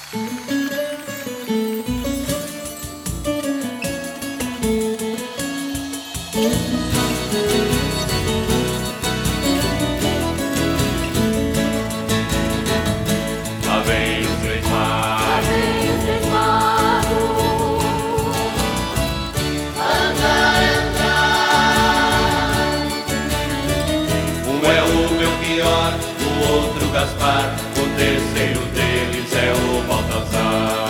Lá vem os três magos. Lá vem os três magos. Andar, andar. Um é o Belchior, o outro Gaspar, o terceiro deles é o Baltazar.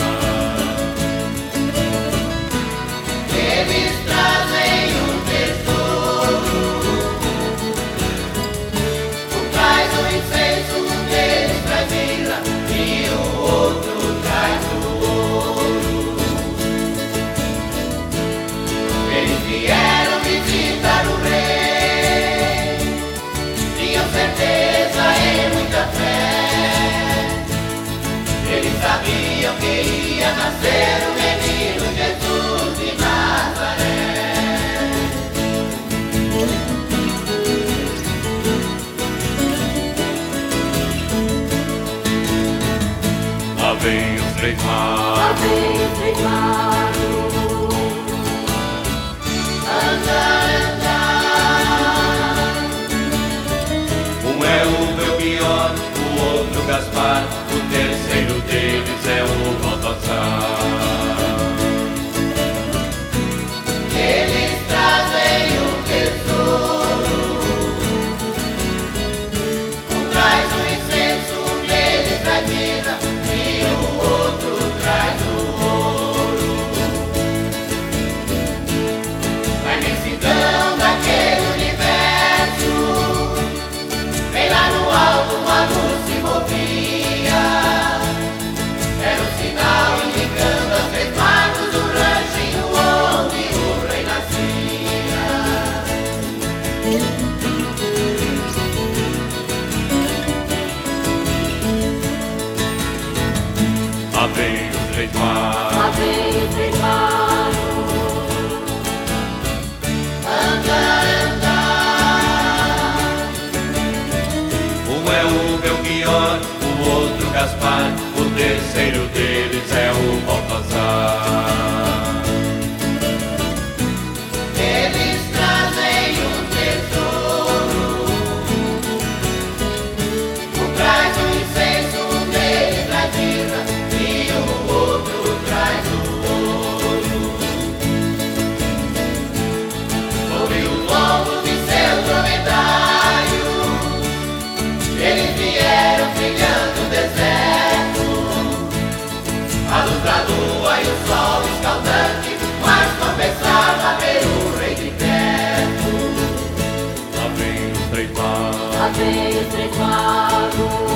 Eles trazem um tesouro. Um traz o incenso, um deles traz mirra e o outro traz o ouro. Eles vieram visitar o rei, tinham certeza e muita fé. Eles sabiam que ia nascer o menino Jesus de Nazaré. Lá vem os três Lá magos. vem os três magos. Andar, andar. Um é o Belchior, o outro Gaspar, o terceiro deles é o Baltazar. Eles trazem um tesouro. Um traz o incenso, um deles traz mirra e o outro traz o ouro. Na imensidão daquele universo, bem lá no alto uma luz se movia. Era um sinal indicando aos três magos o ranchinho onde o rei nascia. Lá vem os três Lá magos. vem os três magos. Andar, andar. Um é o Belchior, o outro Gaspar, o terceiro deles é o Baltazar. Eles trazem um tesouro. Um traz o incenso, um deles traz mirra e o outro traz o ouro. Sobre os lombos de seu dromedário, eles vieram trilhando o deserto. A luz da lua e o sol escaldante, mas não pensava ver o rei de perto. Lá vem os três magos. Lá vem os três magos.